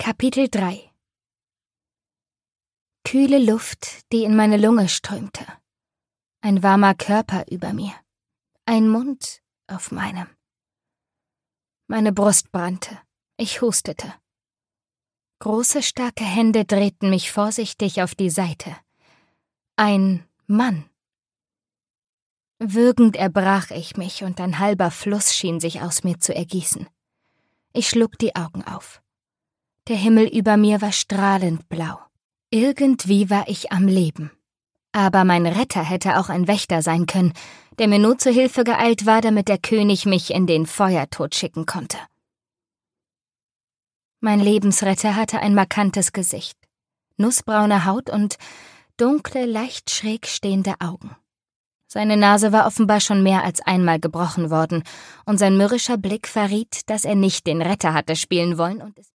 Kapitel 3. Kühle Luft, die in meine Lunge strömte. Ein warmer Körper über mir. Ein Mund auf meinem. Meine Brust brannte. Ich hustete. Große, starke Hände drehten mich vorsichtig auf die Seite. Ein Mann. Würgend erbrach ich mich und ein halber Fluss schien sich aus mir zu ergießen. Ich schlug die Augen auf. Der Himmel über mir war strahlend blau. Irgendwie war ich am Leben. Aber mein Retter hätte auch ein Wächter sein können, der mir nur zu Hilfe geeilt war, damit der König mich in den Feuertod schicken konnte. Mein Lebensretter hatte ein markantes Gesicht, nussbraune Haut und dunkle, leicht schräg stehende Augen. Seine Nase war offenbar schon mehr als einmal gebrochen worden, und sein mürrischer Blick verriet, dass er nicht den Retter hatte spielen wollen und es